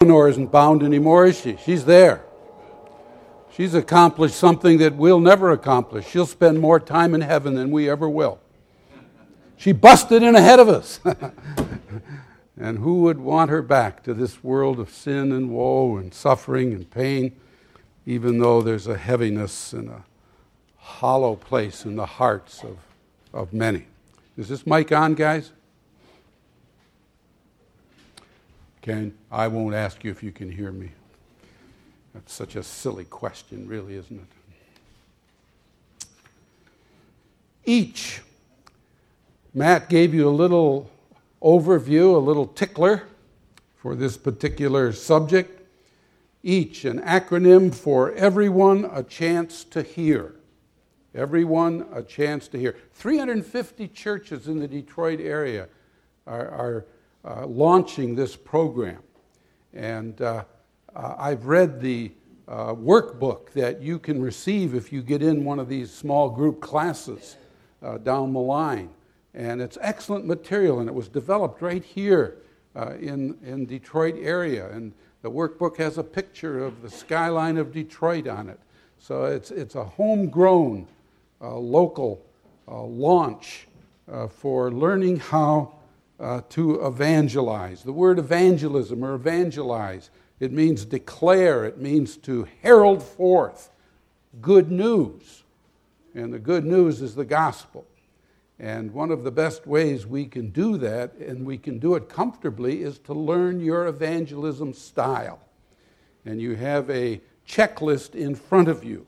Eleanor isn't bound anymore, is she? She's there. She's accomplished something that we'll never accomplish. She'll spend more time in heaven than we ever will. She busted in ahead of us. And who would want her back to this world of sin and woe and suffering and pain, even though there's a heaviness and a hollow place in the hearts of many. Is this mic on, guys? I won't ask you if you can hear me. That's such a silly question, really, isn't it? Each. Matt gave you a little overview, a little tickler for this particular subject. Each, an acronym for everyone a chance to hear. Everyone a chance to hear. 350 churches in the Detroit area are launching this program. And I've read the workbook that you can receive if you get in one of these small group classes down the line. And it's excellent material, and it was developed right here in Detroit area. And the workbook has a picture of the skyline of Detroit on it. So it's a homegrown local launch for learning how to evangelize. The word evangelism or evangelize, it means declare, it means to herald forth good news. And the good news is the gospel. And one of the best ways we can do that, and we can do it comfortably, is to learn your evangelism style. And you have a checklist in front of you.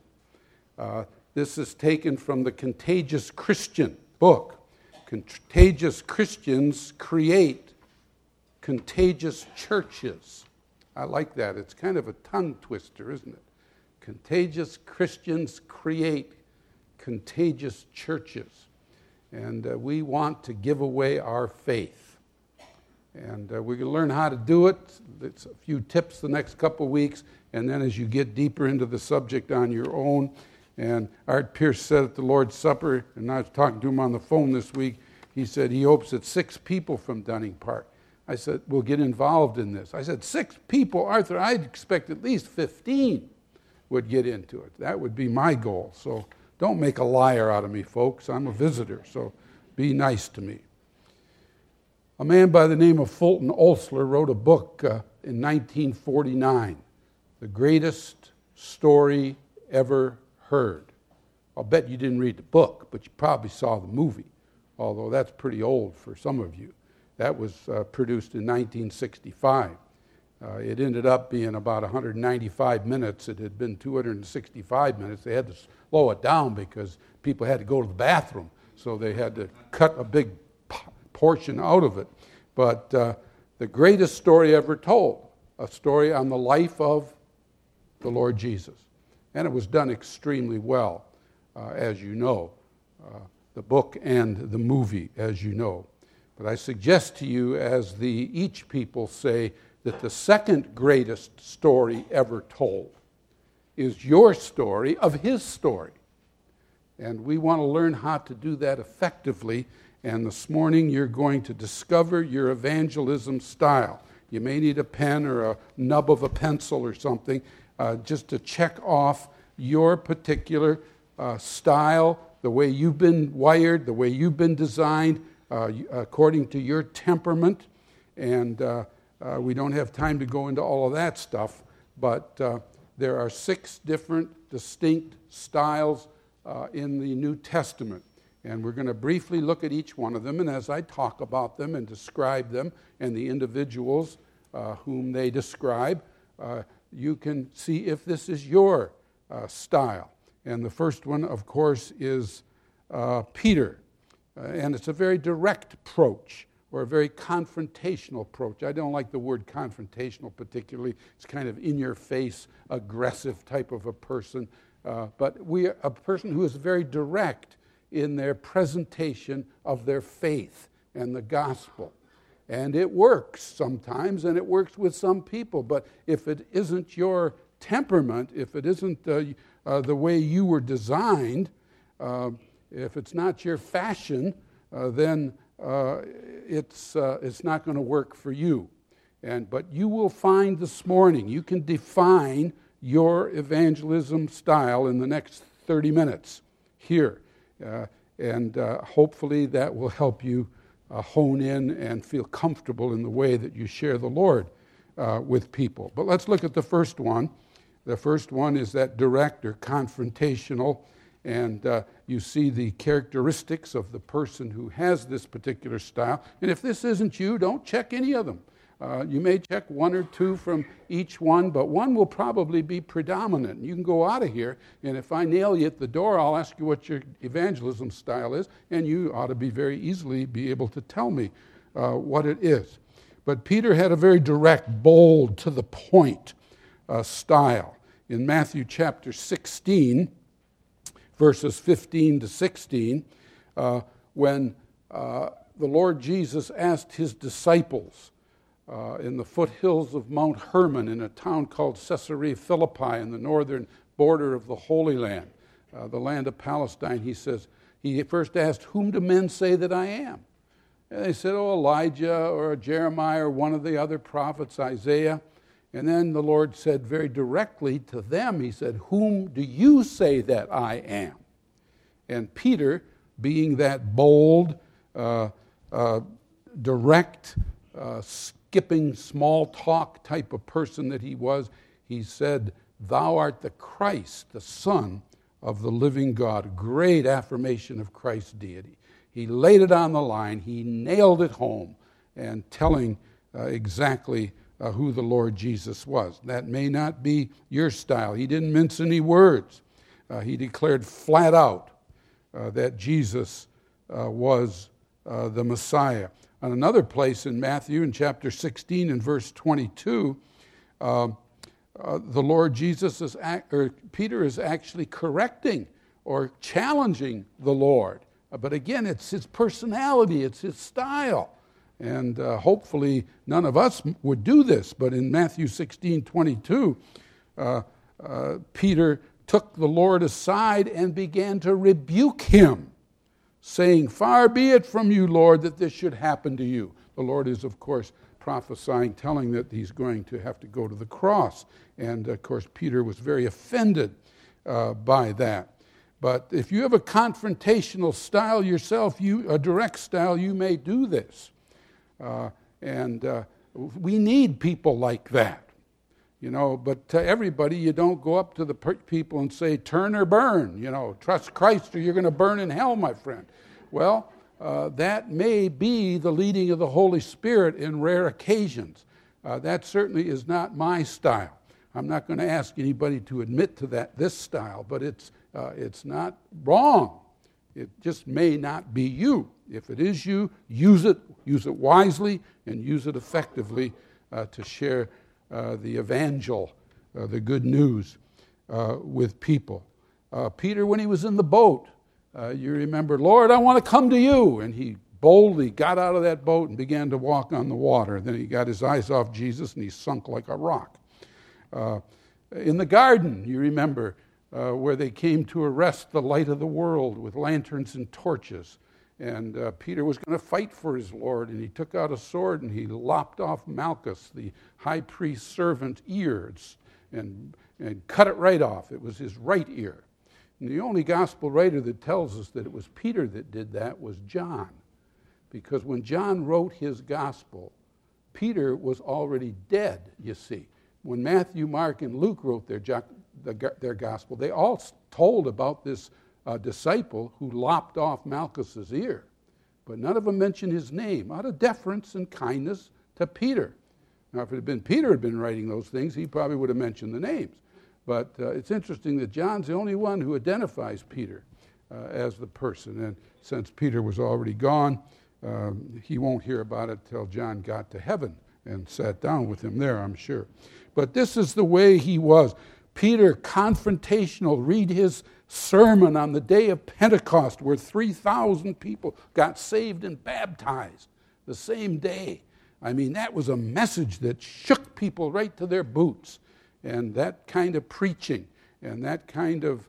This is taken from the Contagious Christian book. Contagious Christians create contagious churches. I like that. It's kind of a tongue twister, isn't it? Contagious Christians create contagious churches. And we want to give away our faith. And we're going to learn how to do it. It's a few tips the next couple of weeks. And then as you get deeper into the subject on your own. And Art Pierce said at the Lord's Supper, and I was talking to him on the phone this week, he said he hopes that 6 people from Dunning Park. I said, we'll get involved in this. I said, 6 people, Arthur, I'd expect at least 15 would get into it. That would be my goal. So don't make a liar out of me, folks. I'm a visitor, so be nice to me. A man by the name of Fulton Olsler wrote a book in 1949, The Greatest Story Ever Heard. I'll bet you didn't read the book, but you probably saw the movie, although that's pretty old for some of you. That was produced in 1965. It ended up being about 195 minutes. It had been 265 minutes. They had to slow it down because people had to go to the bathroom, so they had to cut a big portion out of it. But the greatest story ever told, a story on the life of the Lord Jesus. And it was done extremely well, as you know, the book and the movie, as you know. But I suggest to you, as the Each people say, that the second greatest story ever told is your story of his story. And we want to learn how to do that effectively. And this morning you're going to discover your evangelism style. You may need a pen or a nub of a pencil or something just to check off your particular style, the way you've been wired, the way you've been designed, according to your temperament. And we don't have time to go into all of that stuff, but there are 6 different distinct styles in the New Testament. And we're going to briefly look at each one of them, and as I talk about them and describe them and the individuals whom they describe, you can see if this is your style. And the first one, of course, is Peter. And it's a very direct approach, or a very confrontational approach. I don't like the word confrontational particularly. It's kind of in-your-face, aggressive type of a person. But we are a person who is very direct in their presentation of their faith and the gospel. And it works sometimes, and it works with some people. But if it isn't your temperament, if it isn't the way you were designed, if it's not your fashion, then it's not going to work for you. But you will find this morning, you can define your evangelism style in the next 30 minutes here. Hopefully that will help you hone in and feel comfortable in the way that you share the Lord with people. But let's look at the first one. The first one is that direct or confrontational, and you see the characteristics of the person who has this particular style. And if this isn't you, don't check any of them. You may check one or two from each one, but one will probably be predominant. You can go out of here, and if I nail you at the door, I'll ask you what your evangelism style is, and you ought to very easily be able to tell me what it is. But Peter had a very direct, bold, to the point style. In Matthew chapter 16, verses 15 to 16, when the Lord Jesus asked his disciples in the foothills of Mount Hermon in a town called Caesarea Philippi in the northern border of the Holy Land, the land of Palestine, he first asked, "Whom do men say that I am?" And they said, "Oh, Elijah or Jeremiah or one of the other prophets, Isaiah." And then the Lord said very directly to them, he said, "Whom do you say that I am?" And Peter, being that bold, direct, skipping small talk type of person that he was, he said, "Thou art the Christ, the Son of the living God." Great affirmation of Christ's deity. He laid it on the line. He nailed it home and telling exactly who the Lord Jesus was. That may not be your style. He didn't mince any words. He declared flat out that Jesus was the Messiah. On another place in Matthew, in chapter 16 and verse 22, the Lord Jesus Peter is actually correcting or challenging the Lord. But again, it's his personality, it's his style. And hopefully none of us would do this. But in Matthew 16:22, Peter took the Lord aside and began to rebuke him, saying, "Far be it from you, Lord, that this should happen to you." The Lord is, of course, prophesying, telling that he's going to have to go to the cross. And, of course, Peter was very offended by that. But if you have a confrontational style yourself, a direct style, you may do this. We need people like that, but to everybody, you don't go up to the people and say, "Turn or burn, trust Christ or you're going to burn in hell, my friend." Well, that may be the leading of the Holy Spirit in rare occasions. That certainly is not my style. I'm not going to ask anybody to admit to this style, but it's not wrong. It just may not be you. If it is you, use it wisely, and use it effectively to share the evangel, the good news with people. Peter, when he was in the boat, you remember, "Lord, I want to come to you." And he boldly got out of that boat and began to walk on the water. Then he got his eyes off Jesus and he sunk like a rock. In the garden, you remember, where they came to arrest the light of the world with lanterns and torches. And Peter was going to fight for his Lord, and he took out a sword and he lopped off Malchus, the high priest's servant's ears, and cut it right off. It was his right ear. And the only gospel writer that tells us that it was Peter that did that was John. Because when John wrote his gospel, Peter was already dead, you see. When Matthew, Mark, and Luke wrote their gospel, they all told about this disciple who lopped off Malchus's ear. But none of them mentioned his name, out of deference and kindness to Peter. Now, if it had been Peter had been writing those things, he probably would have mentioned the names. But it's interesting that John's the only one who identifies Peter as the person. And since Peter was already gone, he won't hear about it till John got to heaven and sat down with him there, I'm sure. But this is the way he was. Peter, confrontational. Read his sermon on the day of Pentecost where 3,000 people got saved and baptized the same day. I mean, that was a message that shook people right to their boots. And that kind of preaching and that kind of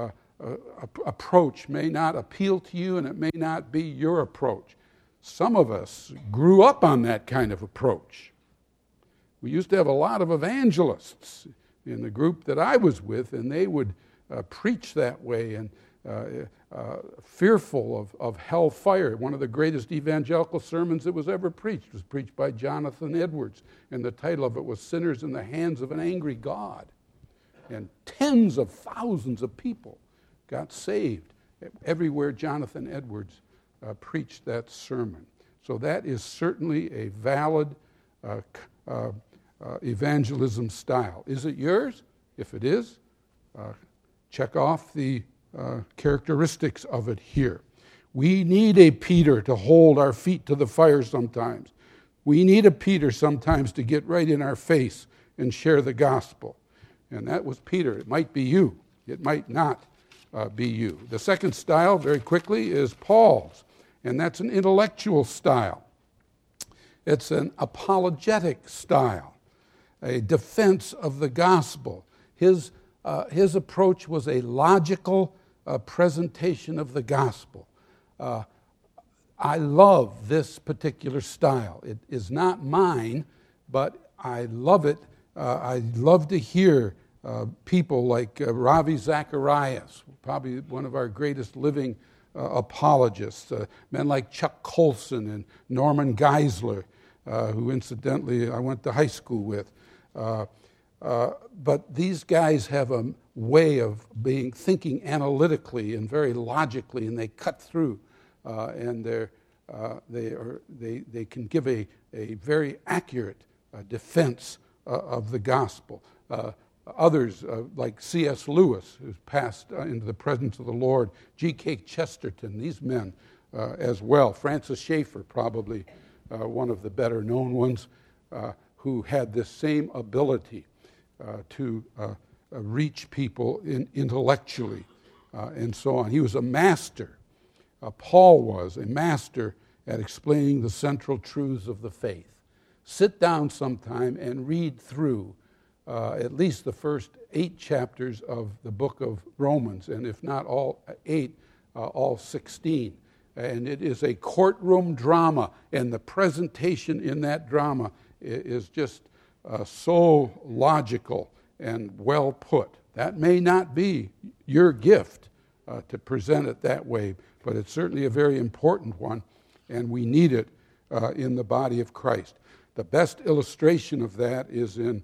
approach may not appeal to you, and it may not be your approach. Some of us grew up on that kind of approach. We used to have a lot of evangelists in the group that I was with, and they would preach that way and fearful of hellfire. One of the greatest evangelical sermons that was ever preached was preached by Jonathan Edwards, and the title of it was Sinners in the Hands of an Angry God. And tens of thousands of people got saved everywhere Jonathan Edwards preached that sermon. So that is certainly a valid evangelism style. Is it yours? If it is, check off the characteristics of it here. We need a Peter to hold our feet to the fire sometimes. We need a Peter sometimes to get right in our face and share the gospel. And that was Peter. It might be you. It might not be you. The second style, very quickly, is Paul's. And that's an intellectual style. It's an apologetic style, a defense of the gospel. His approach was a logical presentation of the gospel. I love this particular style. It is not mine, but I love it. I love to hear people like Ravi Zacharias, probably one of our greatest living apologists, men like Chuck Colson and Norman Geisler, who incidentally I went to high school with. But these guys have a way of thinking analytically and very logically, and they cut through, and they can give a very accurate defense of the gospel. Others, like C.S. Lewis, who's passed into the presence of the Lord, G.K. Chesterton, these men as well. Francis Schaeffer, probably one of the better known ones, who had this same ability to reach people intellectually and so on. He was a master. Paul was a master at explaining the central truths of the faith. Sit down sometime and read through at least the first 8 chapters of the book of Romans, and if not all 8, all 16. And it is a courtroom drama, and the presentation in that drama is just so logical and well put. That may not be your gift to present it that way, but it's certainly a very important one, and we need it in the body of Christ. The best illustration of that is in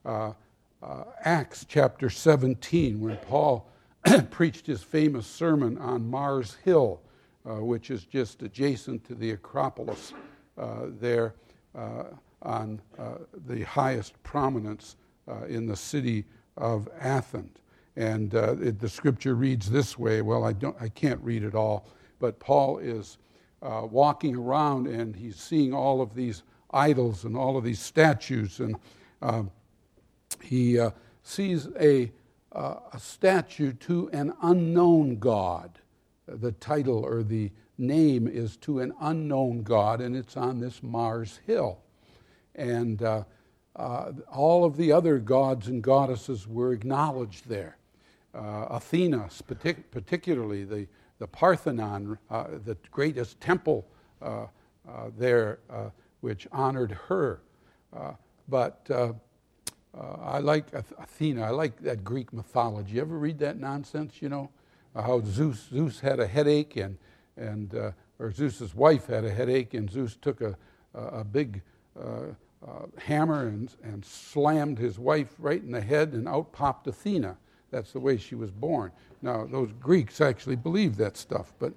Acts chapter 17, when Paul preached his famous sermon on Mars Hill, which is just adjacent to the Acropolis there on the highest prominence in the city of Athens. And the scripture reads this way. Well, I can't read it all, but Paul is walking around and he's seeing all of these idols and all of these statues, and he sees a statue to an unknown God. The title or the name is To an Unknown God, and it's on this Mars Hill. And all of the other gods and goddesses were acknowledged there. Athena, particularly the Parthenon, the greatest temple there, which honored her. But I like Athena. I like that Greek mythology. You ever read that nonsense? You know how Zeus had a headache, or Zeus's wife had a headache, and Zeus took a big hammer and slammed his wife right in the head, and out popped Athena. That's the way she was born. Now, those Greeks actually believed that stuff, but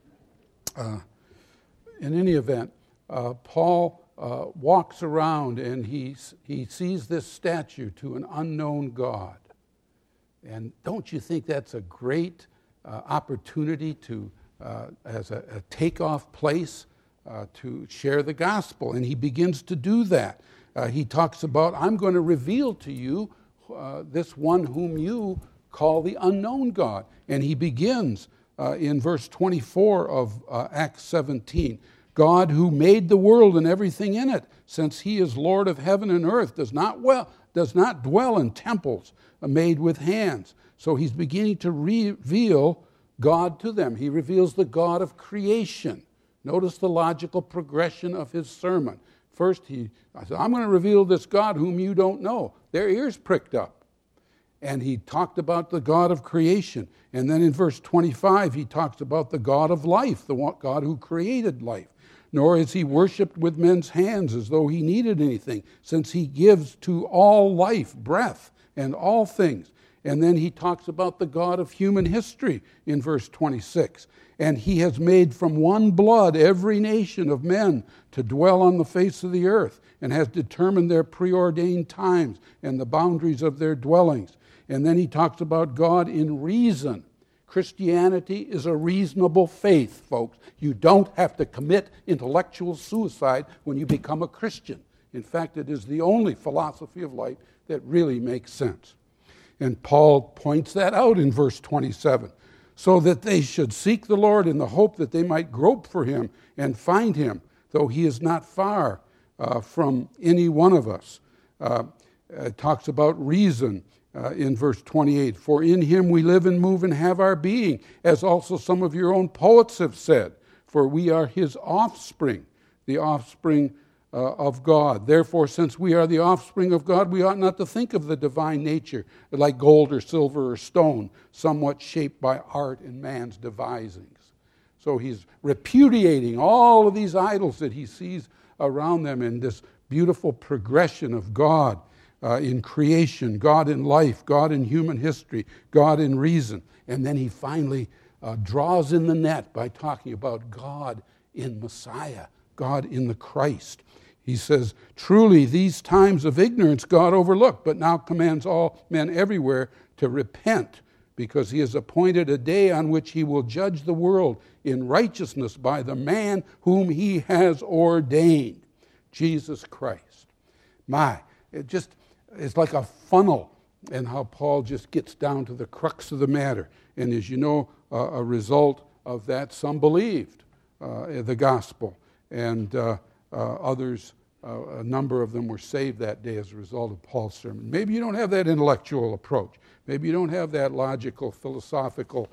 in any event, Paul walks around and he sees this statue to an unknown God. And don't you think that's a great opportunity to, as a takeoff place, to share the gospel? And he begins to do that. He talks about, I'm going to reveal to you this one whom you call the unknown God. And he begins in verse 24 of Acts 17. God who made the world and everything in it, since he is Lord of heaven and earth, does not dwell in temples made with hands. So he's beginning to reveal God to them. He reveals the God of creation. Notice the logical progression of his sermon. First, I said, I'm going to reveal this God whom you don't know. Their ears pricked up. And he talked about the God of creation. And then in verse 25, he talks about the God of life, the God who created life. Nor is he worshipped with men's hands as though he needed anything, since he gives to all life, breath, and all things. And then he talks about the God of human history in verse 26. And he has made from one blood every nation of men to dwell on the face of the earth, and has determined their preordained times and the boundaries of their dwellings. And then he talks about God in reason. Christianity is a reasonable faith, folks. You don't have to commit intellectual suicide when you become a Christian. In fact, it is the only philosophy of life that really makes sense. And Paul points that out in verse 27. So that they should seek the Lord in the hope that they might grope for him and find him, though he is not far from any one of us. It talks about reason in verse 28. For in him we live and move and have our being, as also some of your own poets have said. For we are his offspring, the offspring of God. Therefore, since we are the offspring of God, we ought not to think of the divine nature like gold or silver or stone, somewhat shaped by art and man's devisings. So he's repudiating all of these idols that he sees around them in this beautiful progression of God in creation, God in life, God in human history, God in reason. And then he finally draws in the net by talking about God in Messiah, God in the Christ. He says, truly these times of ignorance God overlooked, but now commands all men everywhere to repent, because he has appointed a day on which he will judge the world in righteousness by the man whom he has ordained, Jesus Christ. It's like a funnel, and how Paul just gets down to the crux of the matter. And as you know, a result of that, some believed the gospel, and others, a number of them were saved that day as a result of Paul's sermon. Maybe you don't have that intellectual approach. Maybe you don't have that logical, philosophical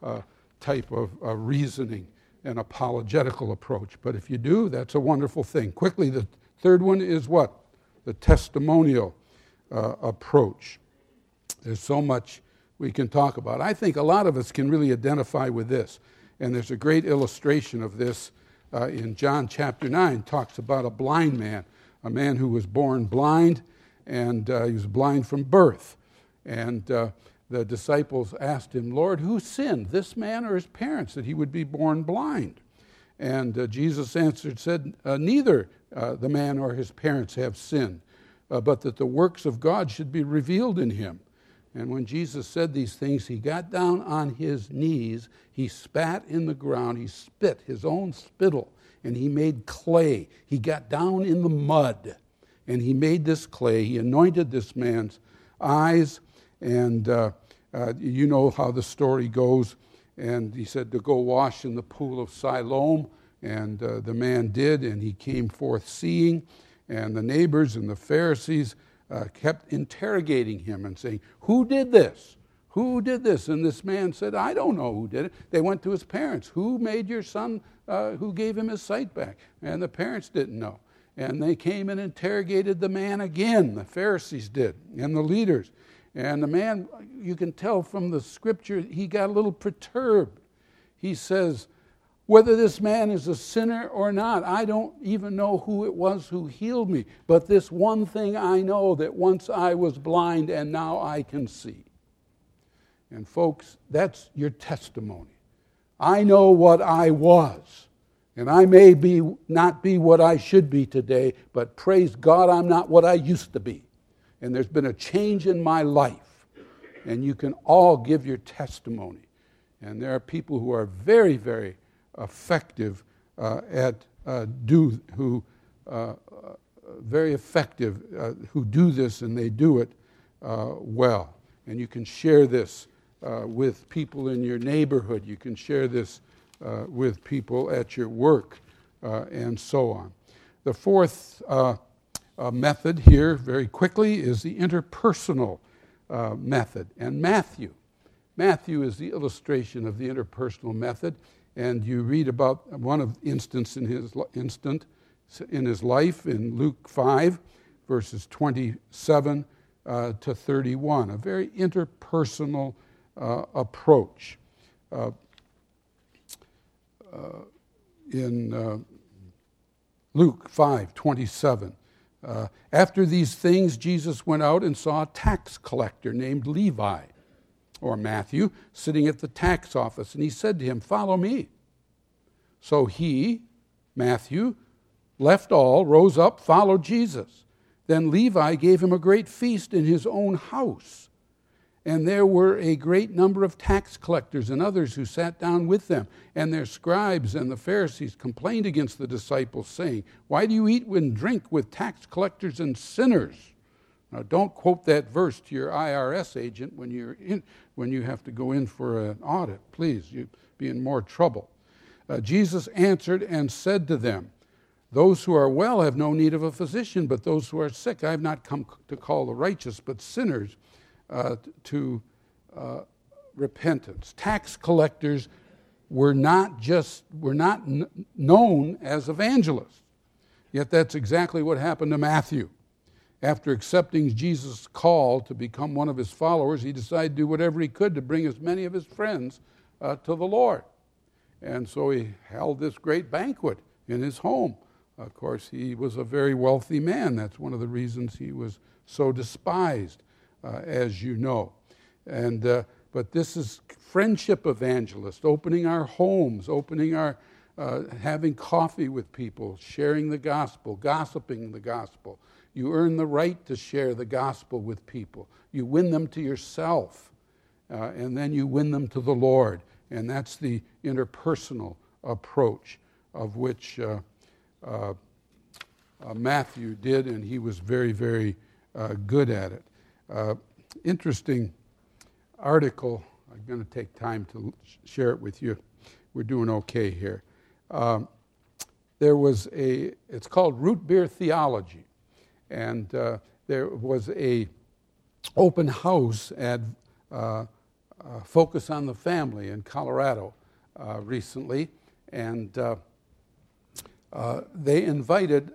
type of reasoning and apologetical approach. But if you do, that's a wonderful thing. Quickly, the third one is what? The testimonial approach. There's so much we can talk about. I think a lot of us can really identify with this. And there's a great illustration of this in John chapter 9. Talks about a blind man, a man who was born blind, and he was blind from birth. And the disciples asked him, Lord, who sinned, this man or his parents, that he would be born blind? And Jesus answered, said, neither the man or his parents have sinned, but that the works of God should be revealed in him. And when Jesus said these things, he got down on his knees, he spat in the ground, he spit his own spittle, and he made clay. He got down in the mud, and he made this clay. He anointed this man's eyes, and you know how the story goes. And he said to go wash in the pool of Siloam, and the man did, and he came forth seeing. And the neighbors and the Pharisees kept interrogating him and saying, who did this? Who did this? And this man said, I don't know who did it. They went to his parents. Who made your son, who gave him his sight back? And the parents didn't know. And they came and interrogated the man again. The Pharisees did, and the leaders. And the man, you can tell from the scripture, he got a little perturbed. He says, whether this man is a sinner or not, I don't even know who it was who healed me. But this one thing I know, that once I was blind and now I can see. And folks, that's your testimony. I know what I was. And I may not be what I should be today, but praise God, I'm not what I used to be. And there's been a change in my life. And you can all give your testimony. And there are people who are very, very effective who do this, and they do it well. And you can share this with people in your neighborhood. You can share this with people at your work, and so on. The fourth method here, very quickly, is the interpersonal method. And Matthew is the illustration of the interpersonal method. And you read about one of instance in his in his life in Luke 5, verses 27 to 31, a very interpersonal approach. In Luke 5:27. After these things, Jesus went out and saw a tax collector named Levi, or Matthew, sitting at the tax office, and he said to him, "Follow me." So he, Matthew, left all, rose up, followed Jesus. Then Levi gave him a great feast in his own house. And there were a great number of tax collectors and others who sat down with them. And their scribes and the Pharisees complained against the disciples, saying, "Why do you eat and drink with tax collectors and sinners?" Now, don't quote that verse to your IRS agent when you have to go in for an audit. Please, you'd be in more trouble. Jesus answered and said to them, "Those who are well have no need of a physician, but those who are sick. I have not come to call the righteous, but sinners to repentance." Tax collectors were not known as evangelists. Yet that's exactly what happened to Matthew. After accepting Jesus' call to become one of his followers, he decided to do whatever he could to bring as many of his friends to the Lord. And so he held this great banquet in his home. Of course, he was a very wealthy man. That's one of the reasons he was so despised, as you know. But this is friendship evangelist, opening our homes, having coffee with people, sharing the gospel, gossiping the gospel. You earn the right to share the gospel with people. You win them to yourself, and then you win them to the Lord. And that's the interpersonal approach of which Matthew did, and he was very, very good at it. Interesting article. I'm going to take time to share it with you. We're doing okay here. It's called Root Beer Theology. And there was a open house at Focus on the Family in Colorado recently. And they invited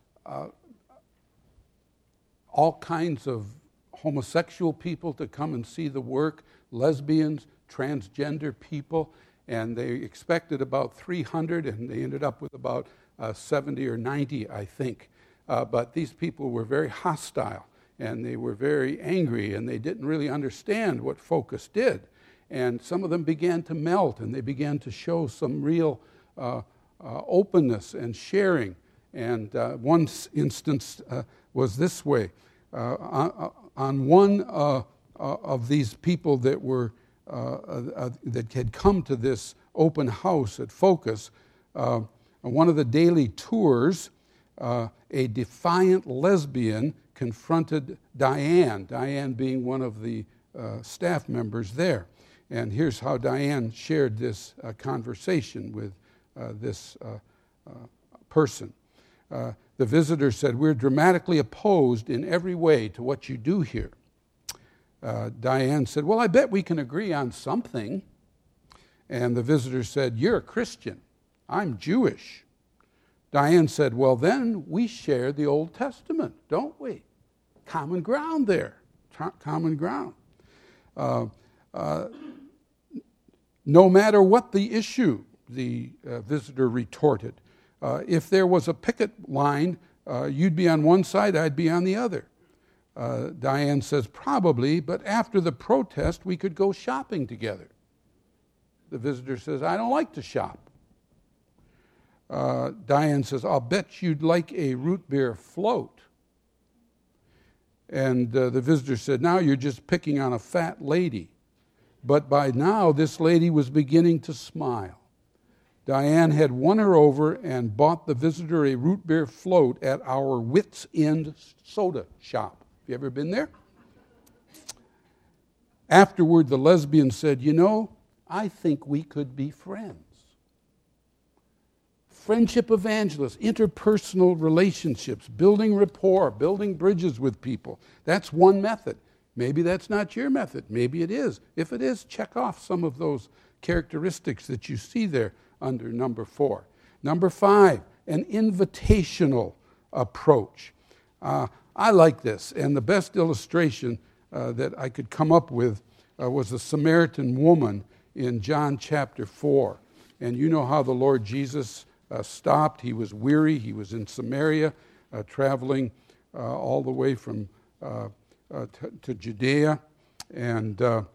all kinds of homosexual people to come and see the work, lesbians, transgender people, and they expected about 300, and they ended up with about 70 or 90, I think. But these people were very hostile, and they were very angry, and they didn't really understand what Focus did. And some of them began to melt, and they began to show some real openness and sharing. And one instance was this way. On one of these people that were that had come to this open house at Focus, on one of the daily tours, a defiant lesbian confronted Diane being one of the staff members there. And here's how Diane shared this conversation with this person. The visitor said, "We're dramatically opposed in every way to what you do here." Diane said, "Well, I bet we can agree on something." And the visitor said, "You're a Christian. I'm Jewish." Diane said, "Well, then we share the Old Testament, don't we? Common ground there, common ground." No matter what the issue, the visitor retorted, if there was a picket line, you'd be on one side, I'd be on the other. Diane says, "Probably, but after the protest, we could go shopping together." The visitor says, "I don't like to shop." Diane says, "I'll bet you'd like a root beer float." And the visitor said, "Now you're just picking on a fat lady." But by now, this lady was beginning to smile. Diane had won her over and bought the visitor a root beer float at our Wits End soda shop. Have you ever been there? Afterward, the lesbian said, "You know, I think we could be friends." Friendship evangelists, interpersonal relationships, building rapport, building bridges with people. That's one method. Maybe that's not your method. Maybe it is. If it is, check off some of those characteristics that you see there under number 4. Number 5, an invitational approach. I like this, and the best illustration that I could come up with was the Samaritan woman in John chapter 4. And you know how the Lord Jesus stopped. He was weary. He was in Samaria, traveling all the way from to Judea, and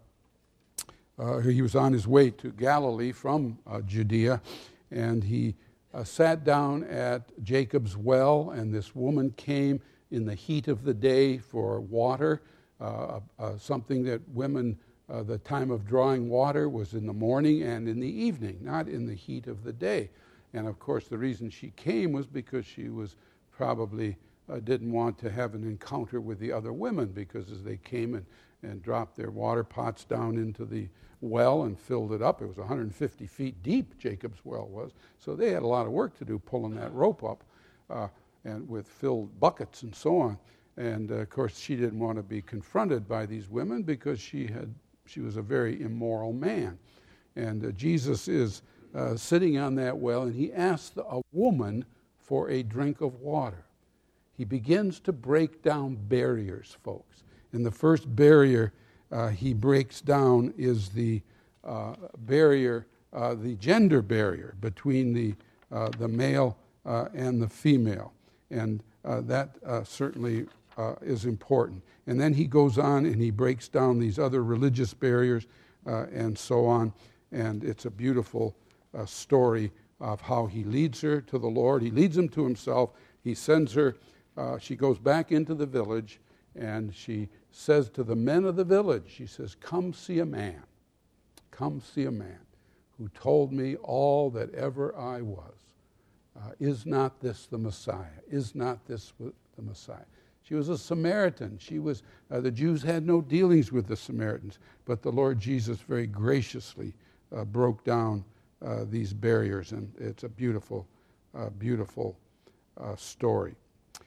he was on his way to Galilee from Judea, and he sat down at Jacob's well, and this woman came in the heat of the day for water, something that women, the time of drawing water was in the morning and in the evening, not in the heat of the day. And of course, the reason she came was because she was probably didn't want to have an encounter with the other women, because as they came and dropped their water pots down into the well and filled it up, it was 150 feet deep, Jacob's well was, so they had a lot of work to do pulling that rope up and with filled buckets and so on. And of course, she didn't want to be confronted by these women because she was a very immoral man. And Jesus is sitting on that well, and he asks a woman for a drink of water. He begins to break down barriers, folks. And the first barrier he breaks down is the barrier, the gender barrier between the male and the female. And that certainly is important. And then he goes on and he breaks down these other religious barriers and so on. And it's a beautiful story of how he leads her to the Lord. He leads him to himself. He sends her. She goes back into the village, and she says to the men of the village, she says, come see a man who told me all that ever I was. Is not this the Messiah? Is not this the Messiah? She was a Samaritan. She was the Jews had no dealings with the Samaritans, but the Lord Jesus very graciously broke down these barriers, and it's a beautiful, beautiful story.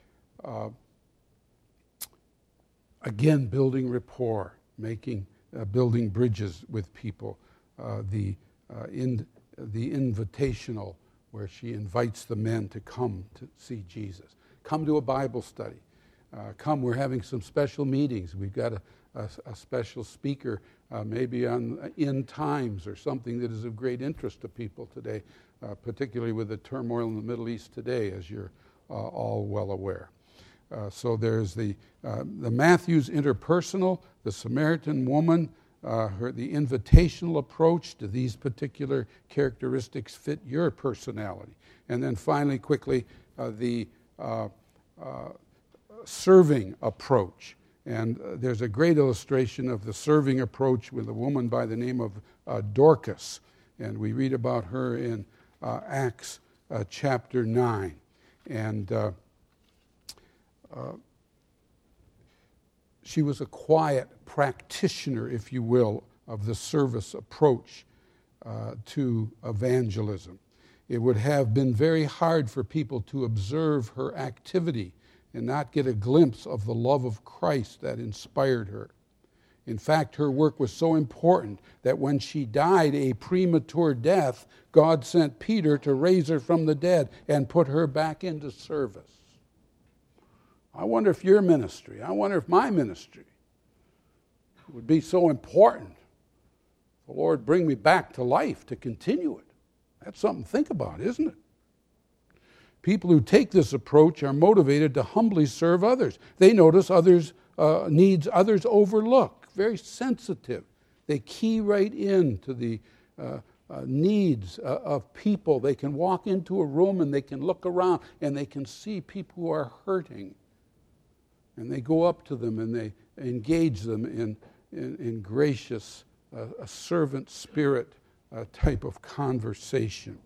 Again, building rapport, building bridges with people. The invitational, where she invites the men to come to see Jesus. Come to a Bible study. Come, we're having some special meetings. We've got a special speaker, maybe on end times or something that is of great interest to people today, particularly with the turmoil in the Middle East today, as you're all well aware. So there's the Matthew's interpersonal, the Samaritan woman, the invitational approach. Do these particular characteristics fit your personality? And then finally, quickly, the serving approach. And there's a great illustration of the serving approach with a woman by the name of Dorcas. And we read about her in Acts chapter 9. And she was a quiet practitioner, if you will, of the service approach to evangelism. It would have been very hard for people to observe her activity and not get a glimpse of the love of Christ that inspired her. In fact, her work was so important that when she died a premature death, God sent Peter to raise her from the dead and put her back into service. I wonder if your ministry, I wonder if my ministry would be so important. The Lord bring me back to life to continue it. That's something to think about, isn't it? People who take this approach are motivated to humbly serve others. They notice others' needs others overlook. Very sensitive. They key right into the needs of people. They can walk into a room and they can look around and they can see people who are hurting. And they go up to them and they engage them in gracious, a servant spirit type of conversation.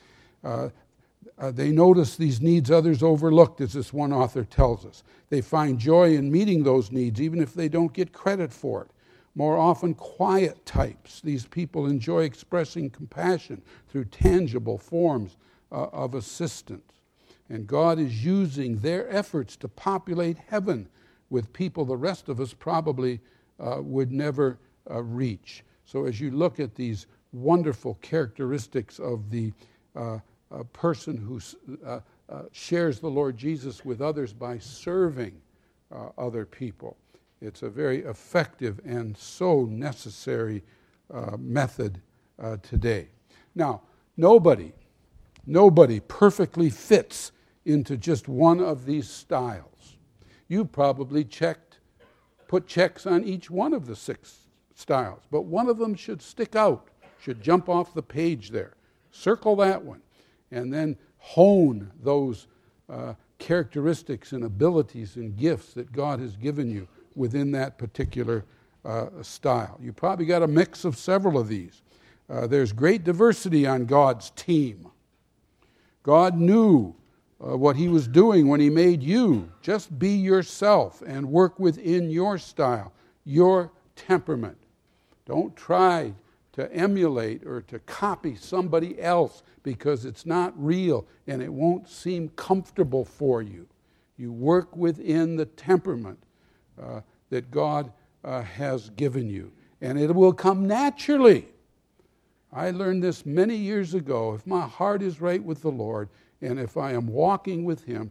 They notice these needs others overlooked, as this one author tells us. They find joy in meeting those needs, even if they don't get credit for it. More often, quiet types. These people enjoy expressing compassion through tangible forms of assistance. And God is using their efforts to populate heaven with people the rest of us probably would never reach. So as you look at these wonderful characteristics of the person who shares the Lord Jesus with others by serving other people. It's a very effective and so necessary method today. Now, nobody perfectly fits into just one of these styles. You probably put checks on each one of the 6 styles, but one of them should stick out, should jump off the page there. Circle that one, and then hone those characteristics and abilities and gifts that God has given you within that particular style. You probably got a mix of several of these. There's great diversity on God's team. God knew what he was doing when he made you. Just be yourself and work within your style, your temperament. Don't try to emulate or to copy somebody else because it's not real and it won't seem comfortable for you. You work within the temperament that God has given you, and it will come naturally. I learned this many years ago. If my heart is right with the Lord, and if I am walking with him,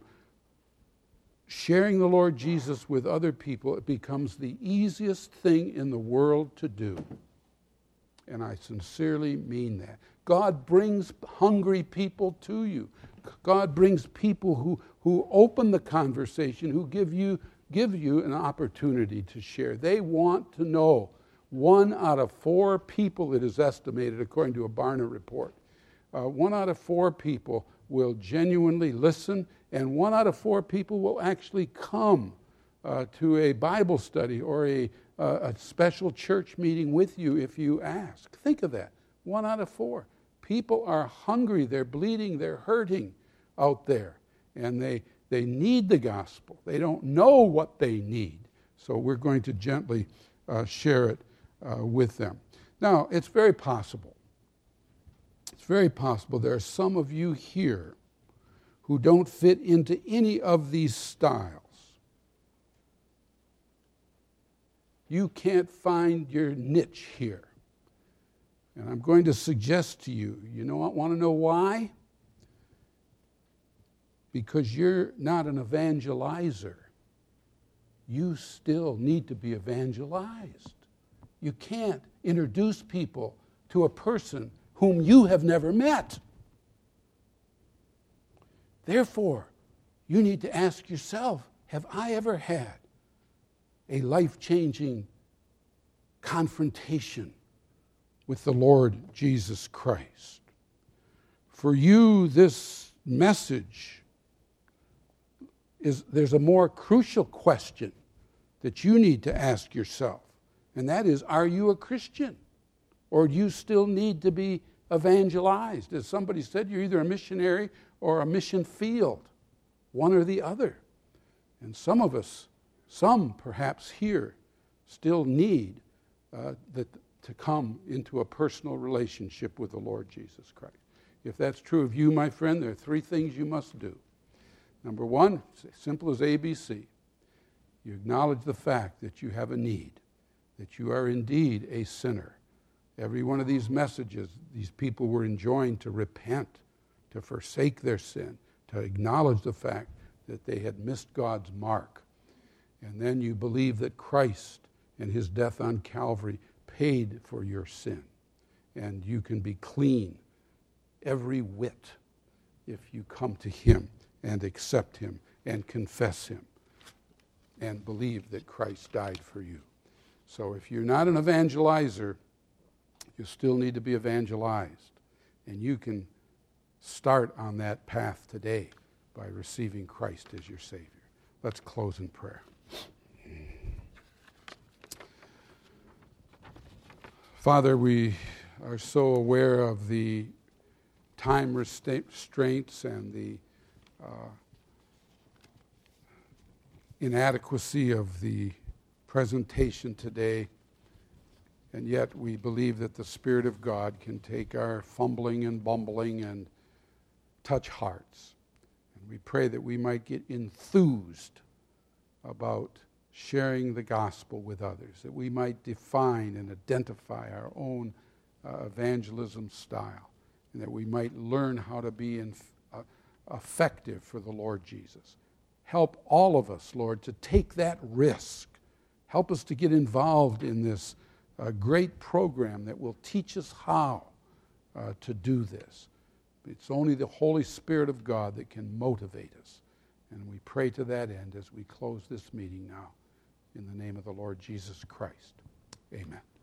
sharing the Lord Jesus with other people, it becomes the easiest thing in the world to do. And I sincerely mean that. God brings hungry people to you. God brings people who open the conversation, who give you an opportunity to share. They want to know. 1 out of 4 people, it is estimated, according to a Barna report, 1 out of 4 people will genuinely listen, and 1 out of 4 people will actually come to a Bible study or a special church meeting with you if you ask. Think of that. 1 out of 4. People are hungry, they're bleeding, they're hurting out there, and they need the gospel. They don't know what they need, so we're going to gently share it with them. Now, it's very possible there are some of you here who don't fit into any of these styles. You can't find your niche here. And I'm going to suggest to you, want to know why? Because you're not an evangelizer. You still need to be evangelized. You can't introduce people to a person whom you have never met. Therefore, you need to ask yourself, have I ever had a life-changing confrontation with the Lord Jesus Christ? For you, this message there's a more crucial question that you need to ask yourself, and that is, are you a Christian? Or do you still need to be evangelized? As somebody said, you're either a missionary or a mission field, one or the other. And some of us, perhaps here, still need to come into a personal relationship with the Lord Jesus Christ. If that's true of you, my friend, there are 3 things you must do. Number 1, simple as ABC. You acknowledge the fact that you have a need, that you are indeed a sinner. Every one of these messages, these people were enjoined to repent, to forsake their sin, to acknowledge the fact that they had missed God's mark. And then you believe that Christ and his death on Calvary paid for your sin. And you can be clean every whit if you come to him and accept him and confess him and believe that Christ died for you. So if you're not an evangelizer, you still need to be evangelized. And you can start on that path today by receiving Christ as your Savior. Let's close in prayer. Father, we are so aware of the time restraints and the inadequacy of the presentation today. And yet we believe that the Spirit of God can take our fumbling and bumbling and touch hearts. And we pray that we might get enthused about sharing the gospel with others, that we might define and identify our own evangelism style, and that we might learn how to be effective for the Lord Jesus. Help all of us, Lord, to take that risk. Help us to get involved in this great program that will teach us how to do this. It's only the Holy Spirit of God that can motivate us. And we pray to that end as we close this meeting now. In the name of the Lord Jesus Christ. Amen.